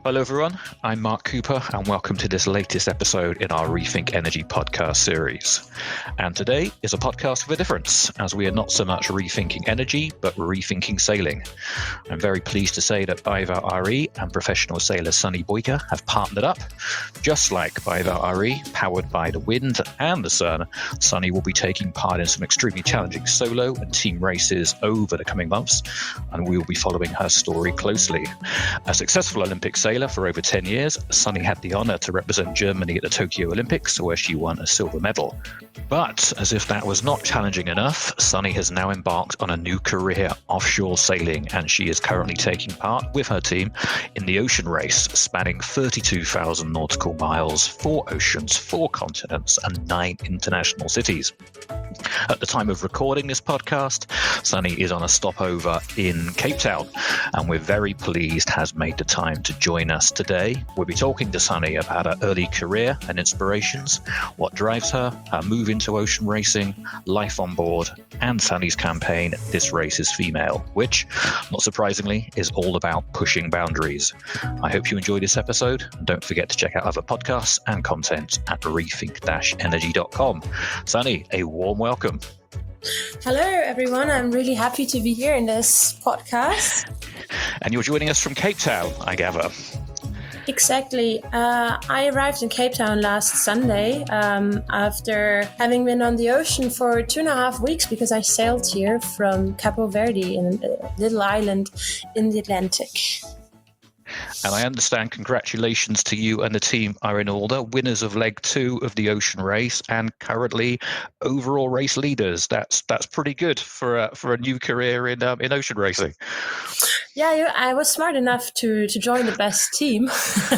Hello everyone, I'm Mark Cooper and welcome to this latest episode in our Rethink Energy podcast series. And today is a podcast with a difference, as we are not so much rethinking energy, but rethinking sailing. I'm very pleased to say that BayWa r.e. and professional sailor Sunny Boyka have partnered up. Just like BayWa r.e., powered by the wind and the sun, Sunny will be taking part in some extremely challenging solo and team races over the coming months, and we will be following her story closely. A successful Olympic sailor for over 10 years, Sunny had the honour to represent Germany at the Tokyo Olympics, where she won a silver medal. But as if that was not challenging enough, Sunny has now embarked on a new career offshore sailing, and she is currently taking part with her team in the ocean race, spanning 32,000 nautical miles, 4 oceans, 4 continents, and 9 international cities. At the time of recording this podcast, Sunny is on a stopover in Cape Town, and we're very pleased has made the time to join us today. We'll be talking to Sunny about her early career and inspirations, what drives her move into ocean racing, life on board, and Sunny's campaign, This Race is Female, which, not surprisingly, is all about pushing boundaries. I hope you enjoyed this episode, and don't forget to check out other podcasts and content at rethink-energy.com. Sunny, a warm welcome. Hello, everyone. I'm really happy to be here in this podcast. And you're joining us from Cape Town, I gather. Exactly. I arrived in Cape Town last Sunday after having been on the ocean for 2.5 weeks because I sailed here from Capo Verde, in a little island in the Atlantic. And I understand congratulations to you and the team are in order, winners of leg 2 of the ocean race and currently overall race leaders. That's pretty good for a new career in ocean racing. Yeah, I was smart enough to join the best team.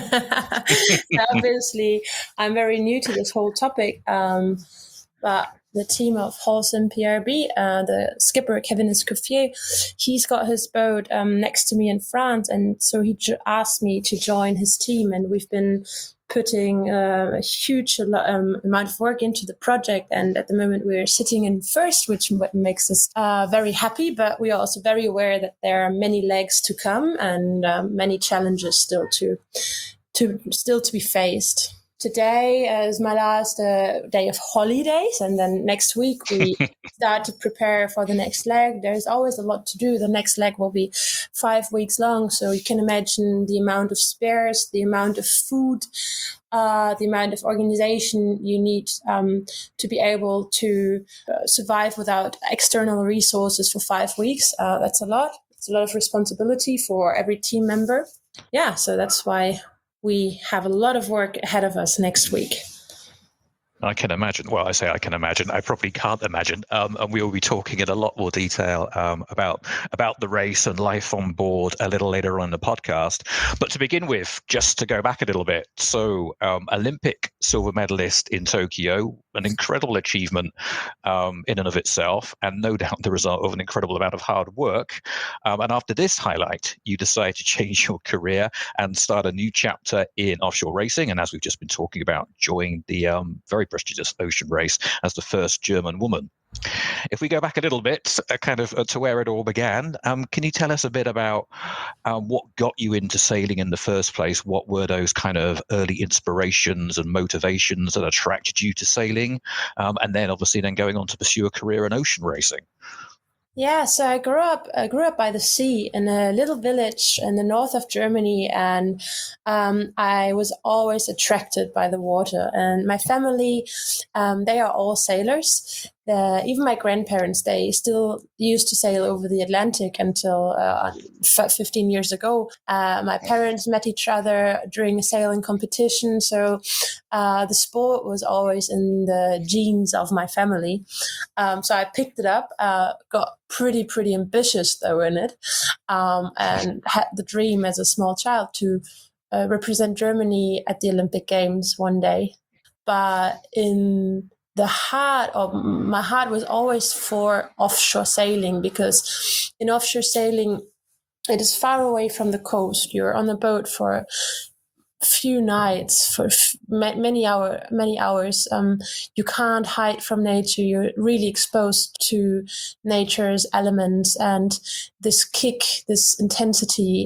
Obviously, I'm very new to this whole topic, but the team of Holcim PRB, the skipper Kevin Escoffier, he's got his boat next to me in France, and so he asked me to join his team, and we've been putting a huge amount of work into the project, and at the moment we're sitting in first, which makes us very happy, but we are also very aware that there are many legs to come and many challenges still to be faced. Today is my last day of holidays, and then next week we start to prepare for the next leg. There's always a lot to do. The next leg will be 5 weeks long, so you can imagine the amount of spares, the amount of food, the amount of organization you need to be able to survive without external resources for 5 weeks. That's a lot. It's a lot of responsibility for every team member. Yeah, so that's why we have a lot of work ahead of us next week. I can imagine. Well, I say I can imagine. I probably can't imagine. And we will be talking in a lot more detail about the race and life on board a little later on in the podcast. But to begin with, just to go back a little bit. So Olympic silver medalist in Tokyo, an incredible achievement in and of itself, and no doubt the result of an incredible amount of hard work. And after this highlight, you decide to change your career and start a new chapter in offshore racing. And as we've just been talking about, join the very prestigious ocean race as the first German woman. If we go back a little bit, to where it all began, can you tell us a bit about what got you into sailing in the first place? What were those kind of early inspirations and motivations that attracted you to sailing? And then obviously going on to pursue a career in ocean racing? Yeah, so I grew up by the sea in a little village in the north of Germany, and I was always attracted by the water. And my family, they are all sailors. Even my grandparents, they still used to sail over the Atlantic until 15 years ago. My parents met each other during a sailing competition. So the sport was always in the genes of my family. So I picked it up, got pretty ambitious though in it, and had the dream as a small child to represent Germany at the Olympic Games one day. But in my heart was always for offshore sailing, because in offshore sailing, it is far away from the coast. You're on a boat for few nights, for many hours. You can't hide from nature. You're really exposed to nature's elements, and this kick, this intensity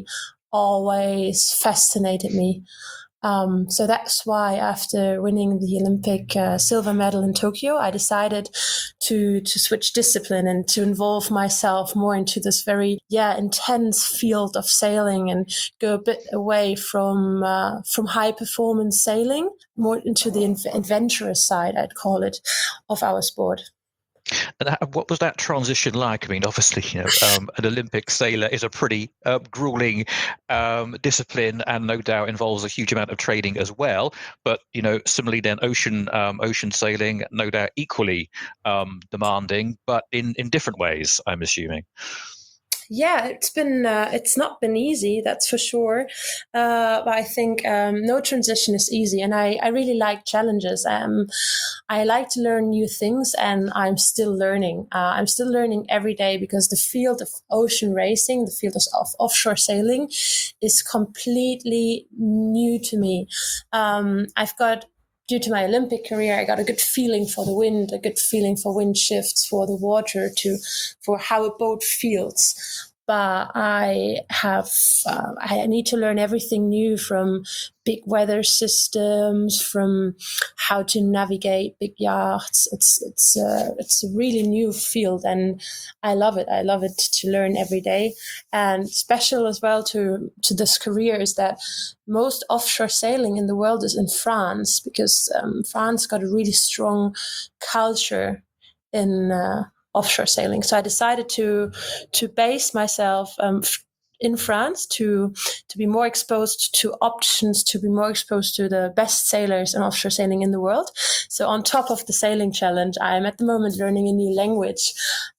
always fascinated me. So that's why after winning the Olympic silver medal in Tokyo, I decided to switch discipline and to involve myself more into this very intense field of sailing and go a bit away from high performance sailing, more into the adventurous side, I'd call it, of our sport. And what was that transition like? I mean, obviously, an Olympic sailor is a pretty grueling discipline, and no doubt involves a huge amount of training as well. But similarly, then ocean sailing, no doubt equally demanding, but in different ways, I'm assuming. Yeah, it's not been easy, that's for sure. But I think no transition is easy, and I really like challenges. I like to learn new things, and I'm still learning. I'm still learning every day because the field of ocean racing, the field of offshore sailing, is completely new to me. Due to my Olympic career, I got a good feeling for the wind, a good feeling for wind shifts, for the water, for how a boat feels. But I need to learn everything new, from big weather systems, from how to navigate big yachts. It's a really new field, and I love it. I love it to learn every day. And special as well to this career is that most offshore sailing in the world is in France, because France got a really strong culture in offshore sailing. So I decided to base myself in France to be more exposed to options, to be more exposed to the best sailors in offshore sailing in the world. So on top of the sailing challenge, I am at the moment learning a new language.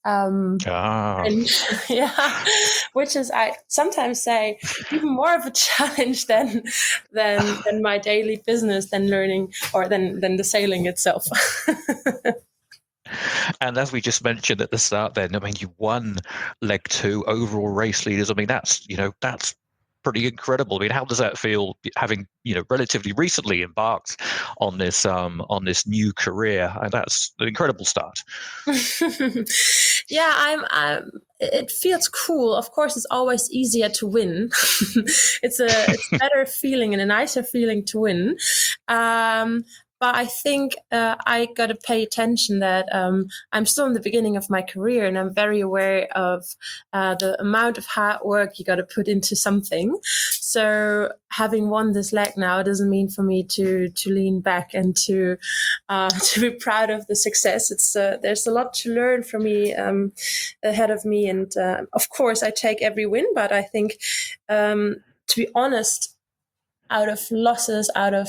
Which is, I sometimes say, even more of a challenge than my daily business, than learning, or than the sailing itself. And as we just mentioned at the start, then, I mean, you won leg 2 overall race leaders. I mean, that's pretty incredible. I mean, how does that feel, having relatively recently embarked on this new career? And that's an incredible start. Yeah, it feels cool. Of course, it's always easier to win. It's a better feeling and a nicer feeling to win. But I think I got to pay attention that I'm still in the beginning of my career, and I'm very aware of the amount of hard work you got to put into something. So having won this leg now doesn't mean for me to lean back and to be proud of the success. It's there's a lot to learn for me ahead of me, and of course I take every win. But I think, to be honest, out of losses,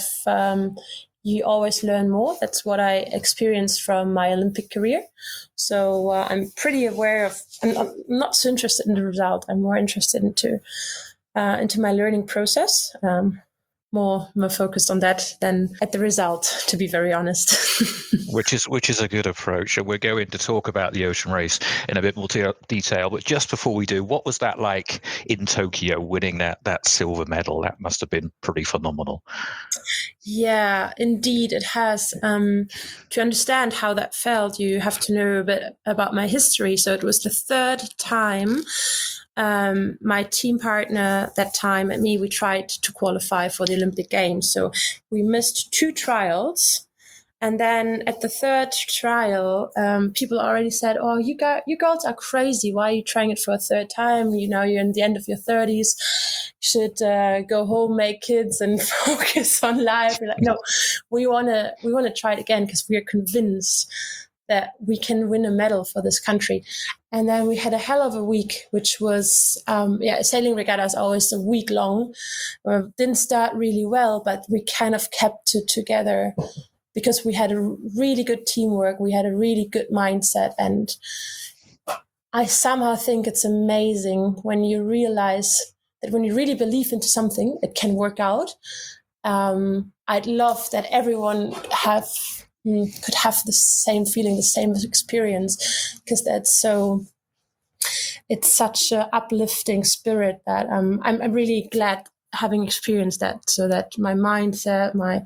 you always learn more. That's what I experienced from my Olympic career. So I'm pretty aware of, I'm not so interested in the result. I'm more interested into my learning process. More focused on that than at the result, to be very honest. Which is a good approach. And we're going to talk about the ocean race in a bit more detail. But just before we do, what was that like in Tokyo, winning that silver medal? That must have been pretty phenomenal. Yeah, indeed, it has. To understand how that felt, you have to know a bit about my history. So it was the third time my team partner that time and me, we tried to qualify for the Olympic Games. So we missed 2 trials. And then at the third trial, people already said, "Oh, you girls are crazy. Why are you trying it for a third time? You're in the end of your 30s. You should go home, make kids, and focus on life." We're like, no, we wanna try it again because we are convinced that we can win a medal for this country. And then we had a hell of a week, which was, sailing regatta is always a week long. Didn't start really well, but we kind of kept it together because we had a really good teamwork. We had a really good mindset. And I somehow think it's amazing when you realize that when you really believe into something, it can work out. I'd love that everyone could have the same feeling, the same experience, because it's such an uplifting spirit that I'm really glad having experienced that, so that my mindset, my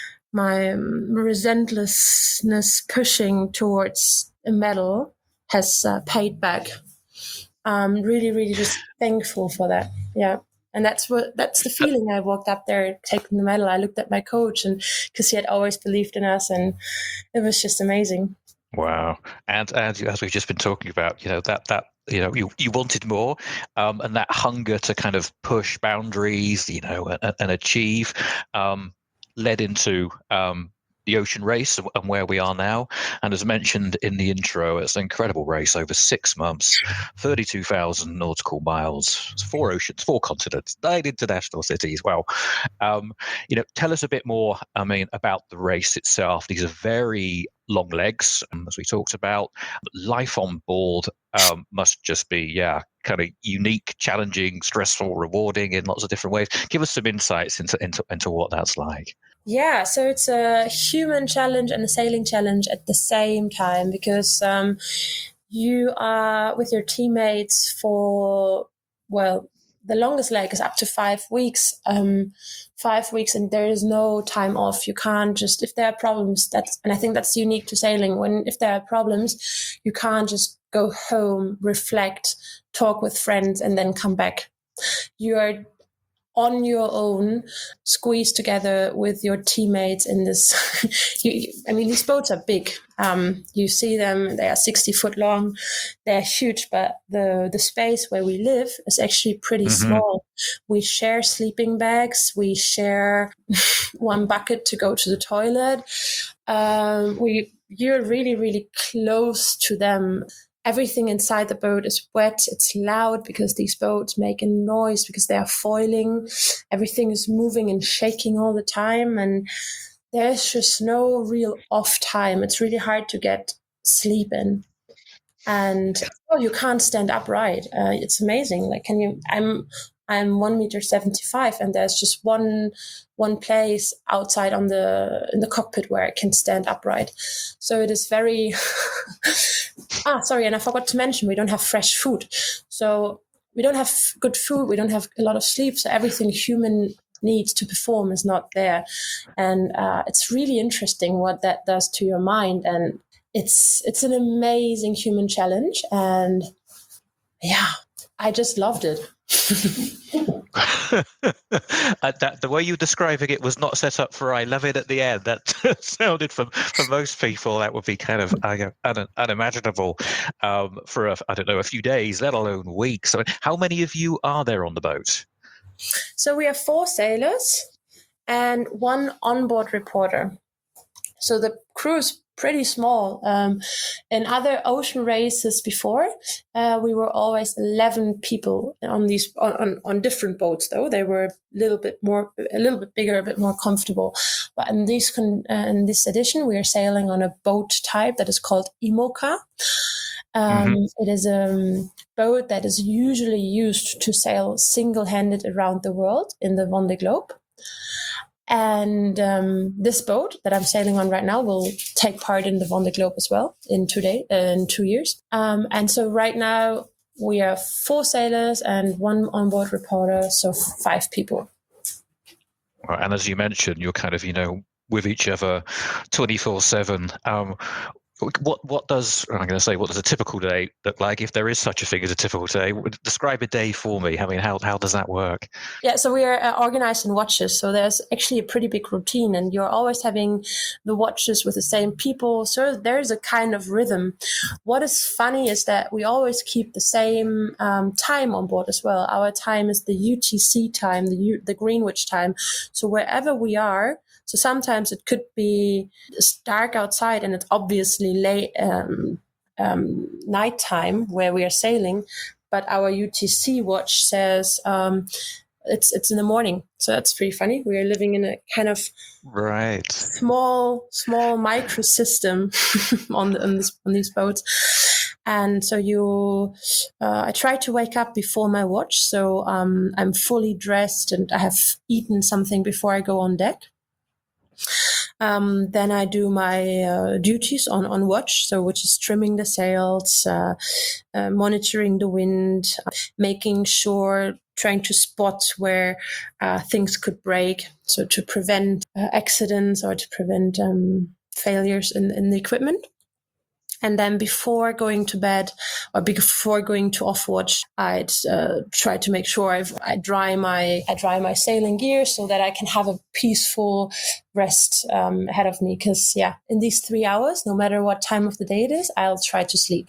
relentlessness pushing towards a medal has paid back. I'm really, really just thankful for that. Yeah. And that's the feeling. I walked up there taking the medal. I looked at my coach, and because he had always believed in us, and it was just amazing. Wow. And as we've just been talking about, that you wanted more, and that hunger to kind of push boundaries, and achieve, led into the ocean race and where we are now. And as mentioned in the intro, it's an incredible race over 6 months, 32,000 nautical miles, 4 oceans, 4 continents, 9 international cities. Wow. Tell us a bit more, about the race itself. These are very long legs, as we talked about. Life on board must just be, kind of unique, challenging, stressful, rewarding in lots of different ways. Give us some insights into what that's like. Yeah, so it's a human challenge and a sailing challenge at the same time, because you are with your teammates for, well, the longest leg is up to 5 weeks. 5 weeks, and there is no time off. You can't just, if there are problems, and I think that's unique to sailing. If there are problems, you can't just go home, reflect, talk with friends, and then come back. You are on your own, squeezed together with your teammates in this. These boats are big. You see them; they are 60 foot long. They're huge, but the space where we live is actually pretty small. We share sleeping bags. We share one bucket to go to the toilet. You're really, really close to them. Everything inside the boat is wet. It's loud because these boats make a noise because they are foiling. Everything is moving and shaking all the time. And there's just no real off time. It's really hard to get sleep in. And you can't stand upright. It's amazing. Like, I'm 1.75 m, and there's just one place outside in the cockpit where I can stand upright. So it is very. Sorry, and I forgot to mention, we don't have fresh food. So we don't have good food. We don't have a lot of sleep. So everything human needs to perform is not there. And it's really interesting what that does to your mind. And it's an amazing human challenge. And I just loved it. The way you were describing it was not set up for "I love it" at the end. That sounded for most people that would be kind of unimaginable for a few days, let alone weeks. So how many of you are there on the boat? So we have 4 sailors and 1 onboard reporter. So the crew is pretty small. In other ocean races before, we were always 11 people on these on different boats. Though they were a little bit bigger, a bit more comfortable. But in this edition, we are sailing on a boat type that is called IMOCA. It is a boat that is usually used to sail single-handed around the world in the Vendée Globe. And this boat that I'm sailing on right now will take part in the Vendée Globe as well in 2 years. And so right now we are 4 sailors and 1 onboard reporter, so 5 people. And as you mentioned, you're kind of, with each other 24/7. What does a typical day look like, if there is such a thing as a typical day? Describe a day for me. How does that work? Yeah, so we are organized in watches. So there's actually a pretty big routine, and you're always having the watches with the same people. So there's a kind of rhythm. What is funny is that we always keep the same time on board as well. Our time is the UTC time, the Greenwich time. So wherever we are. So sometimes it could be dark outside and it's obviously late nighttime where we are sailing, but our UTC watch says it's in the morning. So that's pretty funny. We are living in a kind of small microsystem on these boats. And so I try to wake up before my watch. So I'm fully dressed and I have eaten something before I go on deck. Then I do my duties on watch, which is trimming the sails, monitoring the wind, making sure, trying to spot where things could break, so to prevent accidents or to prevent failures in the equipment. And then before going to bed or before going to off watch, I'd try to make sure I dry my sailing gear so that I can have a peaceful rest ahead of me. Because in these 3 hours, no matter what time of the day it is, I'll try to sleep.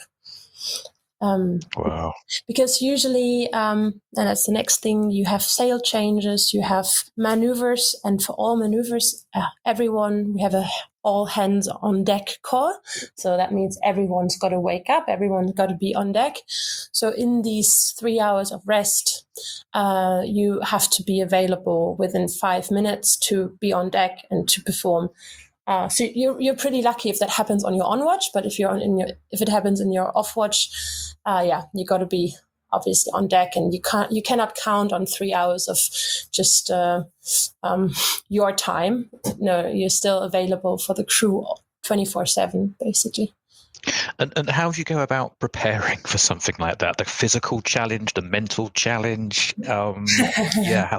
Wow. Because usually, and that's the next thing, you have sail changes, you have maneuvers, and for all maneuvers, we have a all hands on deck call. So that means everyone's got to wake up, everyone's got to be on deck. So in these 3 hours of rest, you have to be available within 5 minutes to be on deck and to perform. So you're pretty lucky if that happens on your on watch, but if it happens in your off watch, you got to be obviously on deck, and you cannot count on 3 hours of just your time. No, you're still available for the crew 24/7, basically. And how do you go about preparing for something like that? The physical challenge, the mental challenge? Yeah.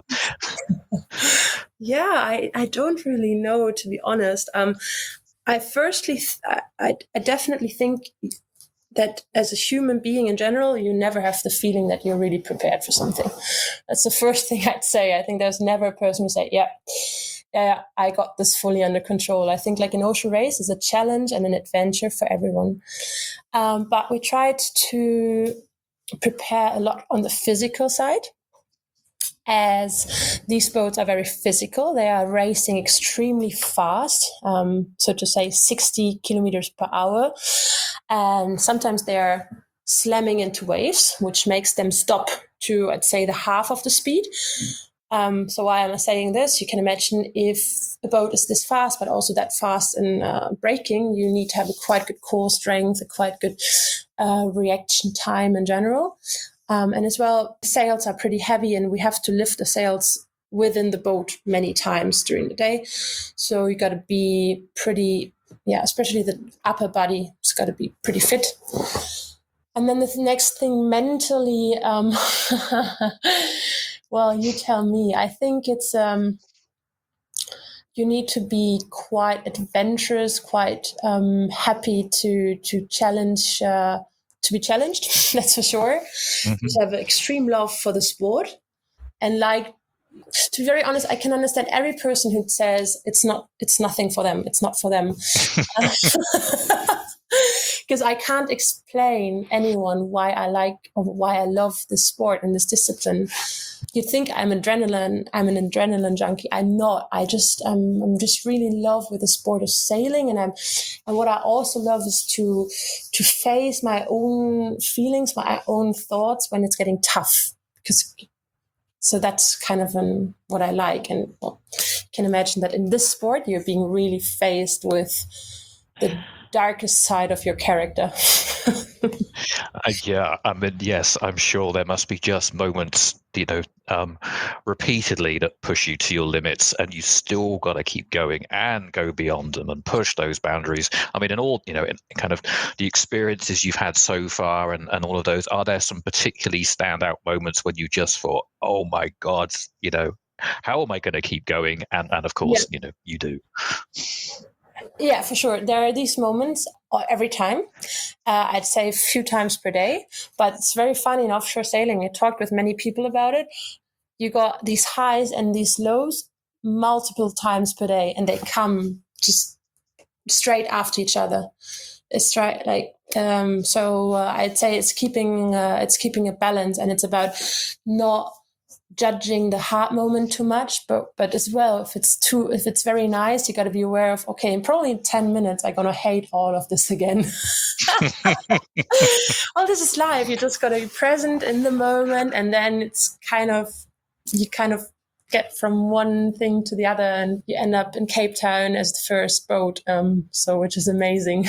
Yeah, I don't really know, to be honest. I definitely think that as a human being in general, you never have the feeling that you're really prepared for something. That's the first thing I'd say. I think there's never a person who say, yeah, I got this fully under control. I think like an ocean race is a challenge and an adventure for everyone. But we tried to prepare a lot on the physical side, as these boats are very physical. They are racing extremely fast, so to say 60 kilometers per hour. And sometimes they're slamming into waves, which makes them stop to, I'd say, the half of the speed. So why am I saying this? You can imagine if a boat is this fast, but also that fast in braking, you need to have a quite good core strength, a quite good reaction time in general. And as well, sails are pretty heavy, and we have to lift the sails within the boat many times during the day. So you got to be pretty, especially the upper body, it's got to be pretty fit. And then the next thing mentally, well, you tell me. I think it's you need to be quite adventurous, quite happy to challenge. To be challenged, that's for sure. Mm-hmm. To have an extreme love for the sport, and to be very honest, I can understand every person who says it's nothing for them. It's not for them. Because I can't explain anyone why I like or why I love this sport and this discipline. You think I'm an adrenaline junkie. I'm not. I'm just really in love with the sport of sailing, and what I also love is to face my own feelings, my own thoughts when it's getting tough. So that's kind of what I like, and you can imagine that in this sport you're being really faced with the darkest side of your character. Yeah, I mean, yes, I'm sure there must be just moments, repeatedly that push you to your limits, and you still got to keep going and go beyond them and push those boundaries. I mean, in all, in kind of the experiences you've had so far and all of those, are there some particularly standout moments when you just thought, oh my God, how am I going to keep going? And of course, you do. Yeah, for sure. There are these moments every time. I'd say a few times per day, but it's very fun in offshore sailing. I talked with many people about it. You got these highs and these lows multiple times per day, and they come just straight after each other. It's right, so I'd say it's keeping a balance, and it's about not judging the hard moment too much, but as well, if it's very nice, you got to be aware of, okay, in probably 10 minutes I'm gonna hate all of this again. Well, this is life. You just got to be present in the moment, and then it's you get from one thing to the other, and you end up in Cape Town as the first boat, which is amazing.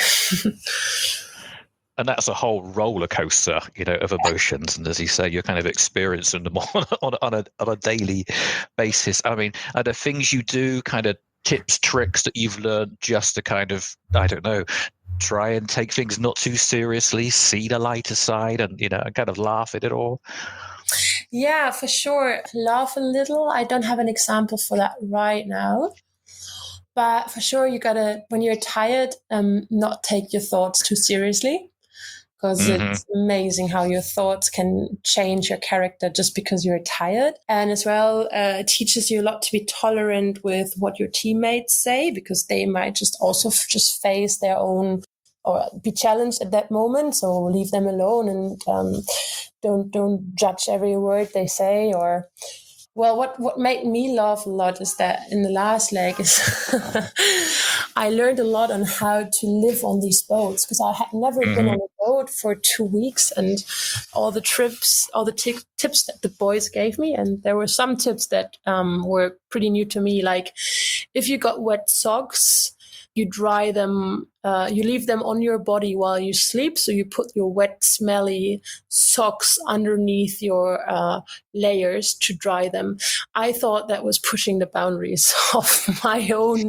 And that's a whole roller coaster, of emotions. And as you say, you're kind of experiencing them on a daily basis. I mean, are there things you do, kind of tips, tricks that you've learned just to kind of, I don't know, try and take things not too seriously, see the lighter side, and kind of laugh at it all? Yeah, for sure. Laugh a little. I don't have an example for that right now. But for sure, you gotta, when you're tired, not take your thoughts too seriously, because it's amazing how your thoughts can change your character just because you're tired. And as well, it teaches you a lot to be tolerant with what your teammates say, because they might just also just face their own or be challenged at that moment. So leave them alone and don't judge every word they say. Or well, what made me laugh a lot is that in the last leg is I learned a lot on how to live on these boats, because I had never been on a boat for 2 weeks, and all the tips that the boys gave me, and there were some tips that were pretty new to me, like if you got wet socks, you dry them, you leave them on your body while you sleep. So you put your wet, smelly socks underneath your layers to dry them. I thought that was pushing the boundaries of my own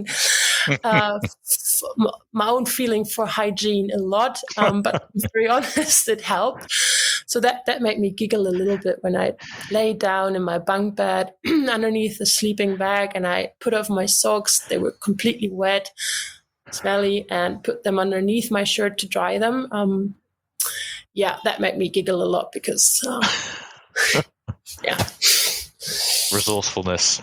feeling for hygiene a lot. But to be honest, it helped. So that made me giggle a little bit when I lay down in my bunk bed underneath the sleeping bag and I put off my socks. They were completely wet, smelly, and put them underneath my shirt to dry them. That made me giggle a lot because, resourcefulness.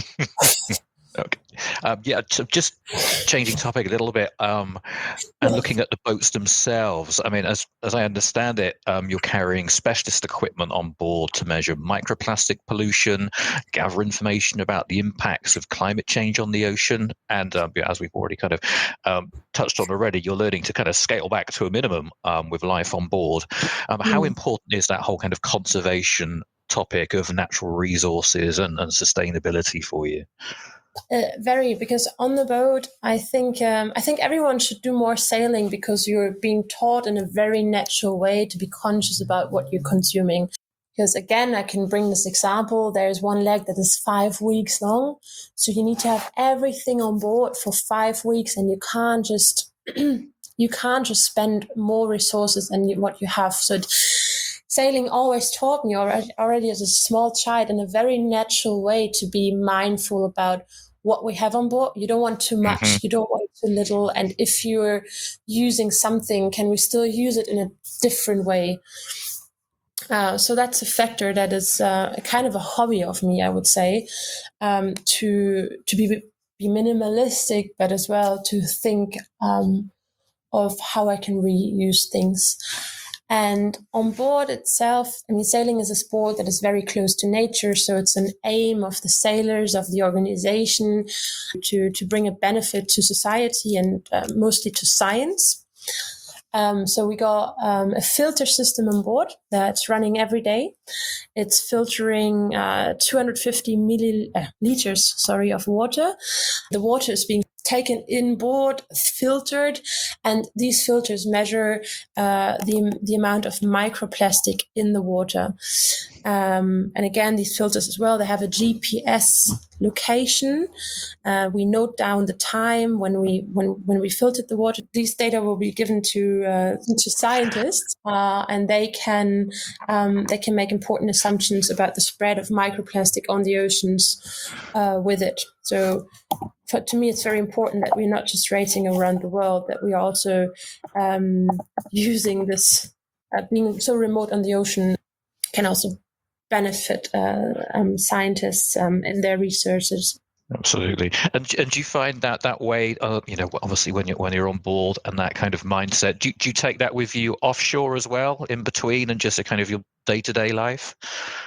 Okay. So just changing topic a little bit, and looking at the boats themselves. I mean, as I understand it, you're carrying specialist equipment on board to measure microplastic pollution, gather information about the impacts of climate change on the ocean, and as we've already kind of touched on already, you're learning to kind of scale back to a minimum with life on board. How important is that whole kind of conservation topic of natural resources and sustainability for you? Very, because on the boat, I think everyone should do more sailing, because you're being taught in a very natural way to be conscious about what you're consuming. Because again, I can bring this example. There's one leg that is 5 weeks long, so you need to have everything on board for 5 weeks, and you can't just spend more resources than what you have. So sailing always taught me already as a small child in a very natural way to be mindful about what we have on board. You don't want too much, you don't want too little. And if you're using something, can we still use it in a different way? So that's a factor that is a kind of a hobby of me, I would say, to be minimalistic, but as well to think of how I can reuse things. And on board itself, I mean, sailing is a sport that is very close to nature. So it's an aim of the sailors, of the organization, to bring a benefit to society and mostly to science. So we got a filter system on board that's running every day. It's filtering 250 milliliters, of water. The water is being taken inboard, filtered, and these filters measure the amount of microplastic in the water. And again, these filters as well, they have a GPS location. We note down the time when we filtered the water. These data will be given to scientists, and they can make important assumptions about the spread of microplastic on the oceans with it. So to me, it's very important that we're not just racing around the world, that we are also using this, being so remote on the ocean can also benefit scientists in their researches. Absolutely. And do you find that way, obviously when you're on board and that kind of mindset, do you take that with you offshore as well, in between and just a kind of your day-to-day life?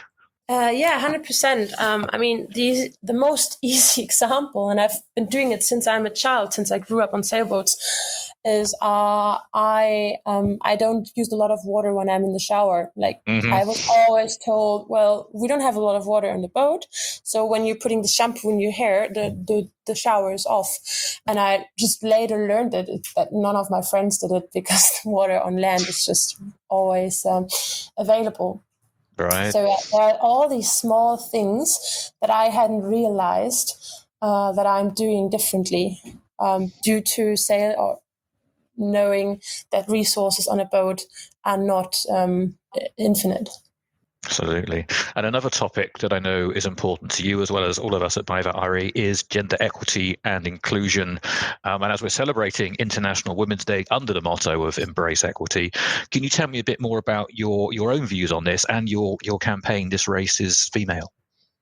100%. I mean, the most easy example, and I've been doing it since I'm a child, since I grew up on sailboats, is I don't use a lot of water when I'm in the shower. Like I was always told, well, we don't have a lot of water on the boat, so when you're putting the shampoo in your hair, the shower is off. And I just later learned that none of my friends did it, because the water on land is just always available. Right. So there are all these small things that I hadn't realized that I'm doing differently due to sail, or knowing that resources on a boat are not infinite. Absolutely. And another topic that I know is important to you as well as all of us at Maeva Ari is gender equity and inclusion. And as we're celebrating International Women's Day under the motto of Embrace Equity, can you tell me a bit more about your own views on this and your campaign, This Race is Female?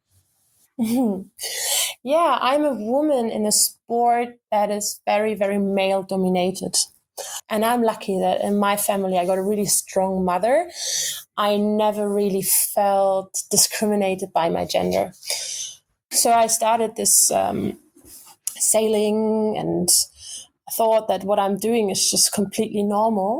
Yeah, I'm a woman in a sport that is very, very male dominated. And I'm lucky that in my family, I got a really strong mother. I never really felt discriminated by my gender. So I started this sailing, and I thought that what I'm doing is just completely normal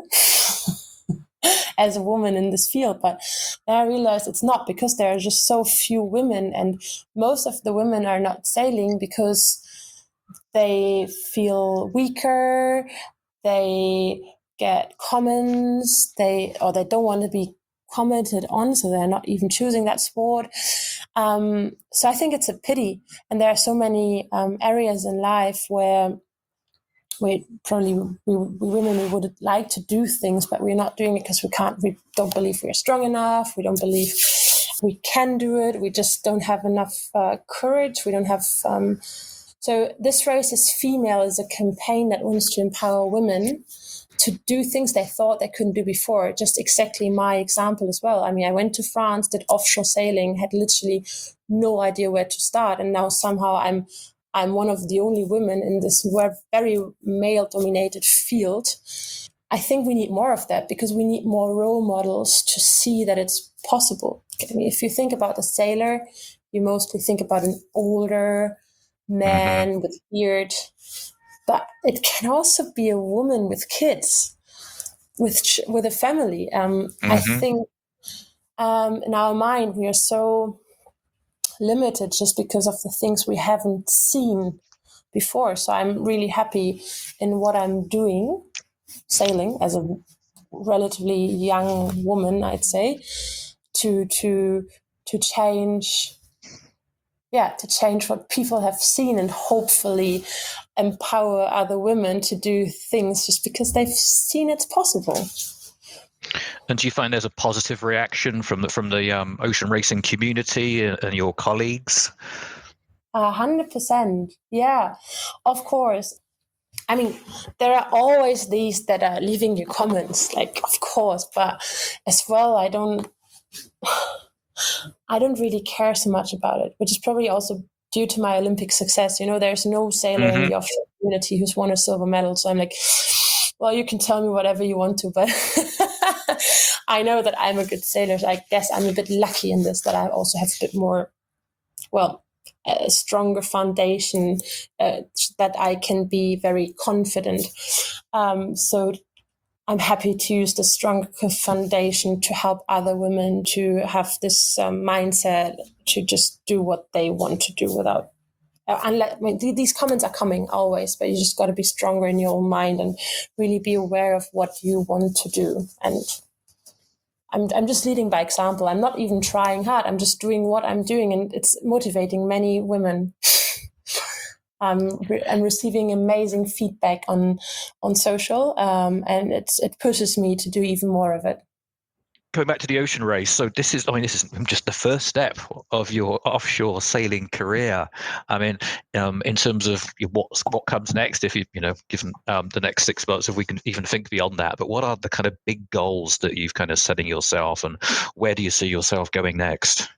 as a woman in this field. But then I realized it's not, because there are just so few women, and most of the women are not sailing because they feel weaker, they get comments, they don't want to be commented on, so they're not even choosing that sport. So I think it's a pity, and there are so many areas in life where we women, we would like to do things, but we're not doing it because we don't believe we're strong enough, we don't believe we can do it, we just don't have enough courage, we don't have so This Race is Female is a campaign that wants to empower women to do things they thought they couldn't do before. Just exactly my example as well. I mean, I went to France, did offshore sailing, had literally no idea where to start, and now somehow I'm one of the only women in this very male-dominated field. I think we need more of that, because we need more role models to see that it's possible. I mean, if you think about a sailor, you mostly think about an older man with beard, but it can also be a woman with kids, with a family. I think in our mind we are so limited just because of the things we haven't seen before. So I'm really happy in what I'm doing, sailing as a relatively young woman, I'd say, to change. Yeah, to change what people have seen, and hopefully empower other women to do things just because they've seen it's possible. And do you find there's a positive reaction from the ocean racing community and your colleagues? 100%. Yeah, of course. I mean, there are always these that are leaving you comments, like, of course, but as well, I don't really care so much about it, which is probably also due to my Olympic success. There's no sailor in the offshore community who's won a silver medal. So I'm like, well, you can tell me whatever you want to, but I know that I'm a good sailor. So I guess I'm a bit lucky in this, that I also have a bit more, a stronger foundation, that I can be very confident. So I'm happy to use the stronger foundation to help other women to have this mindset to just do what they want to do without. These comments are coming always, but you just got to be stronger in your own mind and really be aware of what you want to do. And I'm just leading by example. I'm not even trying hard. I'm just doing what I'm doing, and it's motivating many women. I'm receiving amazing feedback on social, and it pushes me to do even more of it. Going back to the ocean race, so this is just the first step of your offshore sailing career. I mean, in terms of what comes next, if given the next 6 months, if we can even think beyond that, but what are the kind of big goals that you've kind of setting yourself, and where do you see yourself going next?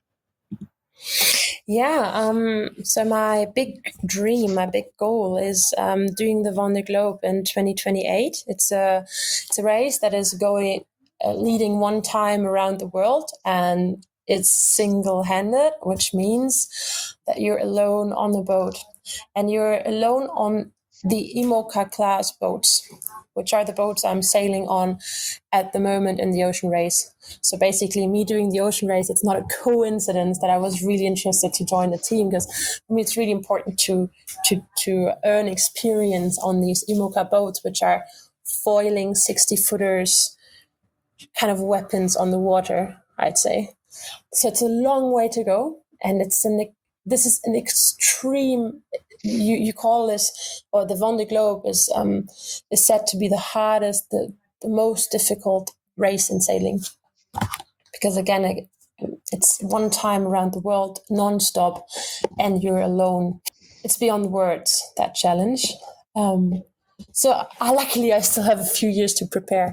Yeah, so my big dream, my big goal is doing the Vendée Globe in 2028. It's a race that is going leading one time around the world, and it's single-handed, which means that you're alone on the boat, and you're alone on the IMOCA class boats, which are the boats I'm sailing on at the moment in the ocean race. So basically, me doing the ocean race, it's not a coincidence that I was really interested to join the team, because for me it's really important to earn experience on these IMOCA boats, which are foiling 60-footers, kind of weapons on the water, I'd say. So it's a long way to go, and this is an extreme. You call this, or the Vendée Globe is said to be the hardest, the most difficult race in sailing, because again, it's one time around the world, non-stop, and you're alone. It's beyond words, that challenge. So luckily, I still have a few years to prepare.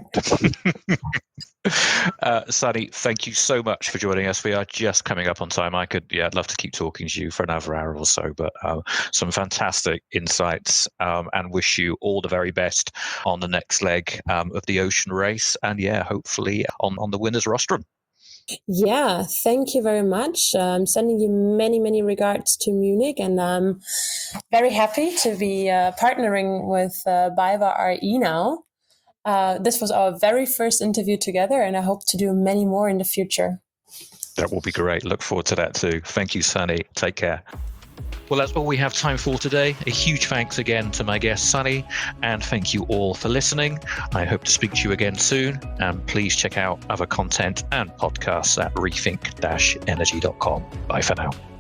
Sunny, thank you so much for joining us. We are just coming up on time. I'd love to keep talking to you for another hour or so, but some fantastic insights, and wish you all the very best on the next leg of the ocean race, and hopefully on the winner's rostrum. Yeah, thank you very much. I'm sending you many, many regards to Munich, and I'm very happy to be partnering with BayWa r.e. now. This was our very first interview together, and I hope to do many more in the future. That will be great. Look forward to that too. Thank you, Sunny. Take care. Well, that's all we have time for today. A huge thanks again to my guest, Sunny, and thank you all for listening. I hope to speak to you again soon, and please check out other content and podcasts at rethink-energy.com. Bye for now.